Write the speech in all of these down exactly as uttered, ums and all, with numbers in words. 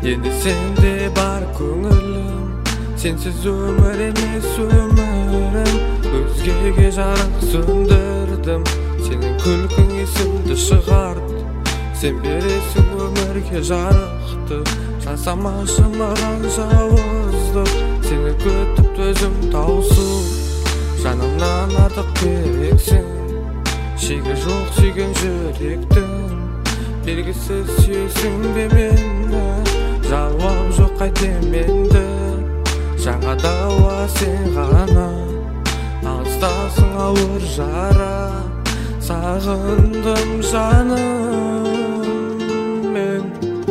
Endi sende бар көңілім, сенсіз өмір емес өмірім. Өзгеге жарық сөндірдім, сенің күлкің есімді шығарды. Сен бересің өмірге жарықты, жасамашы маған жауыздық. Сені күтіп төзім таусыл, жанымнан артық керексің. Шегі жоқ сүйген жүректің, белгісіз сүйесің бе мені. Жауап жоқ қайтем енді, жаңа дауа сен ғана. Алыстасың ауыр жара, сағындым жаным мен.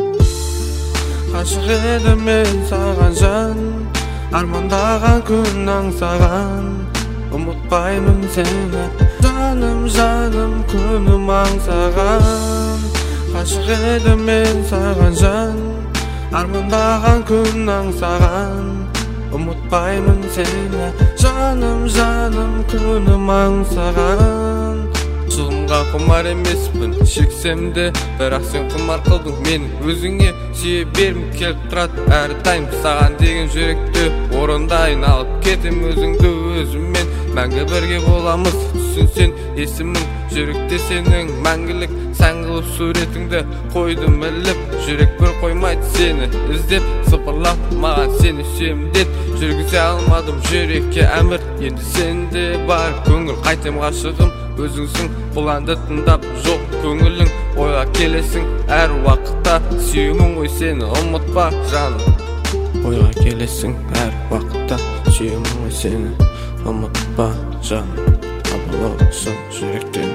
Ғашық едім мен саған жан, армандаған күн аңсаған. Ұмытпаймын сені, жаным жаным күнім аңсаған. Ғашық едім мен саған жан, армандаған күн аңсаған. Ұмытпаймын сені, жаным жаным күнім аңсаған. Жылымға құмар емеспін, шексем де, бірақ сен құмар қылдың мені өзіңе. Сүйе берім келіп тұрады әрдайым, саған деген жүректі орындайын. Алып кетем өзіңді өзіммен, мәңгі бірге боламыз. Түсінсен есімің, жүректе сенің мәңгілік. Сән қылып суретіңді қойдым іліп, жүрек бір қоймайды сені іздеп. Сыпырлап маған сені сүйем деп, жүргізе алмадым жүрекке әмір. Енді сенде бар көңіл, қайтем ғашығым өзіңсің. Бұл әнді тыңдап жоқ көңілің, ойға келесің әр уақытта. Сүйемін ғой сені, ұмытпа жаным. Ойға келесің әр уақытта, сүйемін ғой сені, ұмытпа жаным. Табыласың жүректен.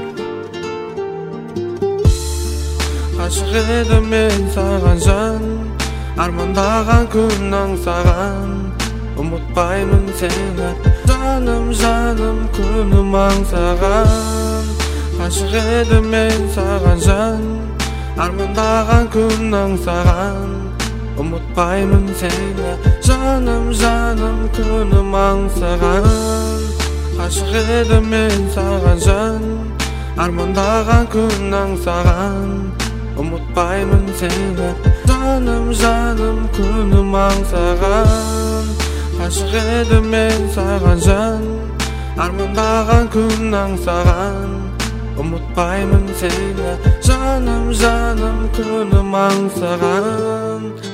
Ғашық едім мен саған жан, армандаған күн аңсаған. Ұмытпаймын сені, жаным жаным күнім аңсаған. Ғашық едім мен саған жан, армандаған күн аңсаған. Ұмытпаймын сені, жаным жаным күнім аңсаған. Ғашық едім мен саған жан, армандаған күн аңсаған. Ұмытпаймын сені, жаным жаным күнім аңсаған. Ғашық едім мен саған жан, армандаған күн аңсаған. Ұмытпаймын сені, жаным жаным күнім аңсаған.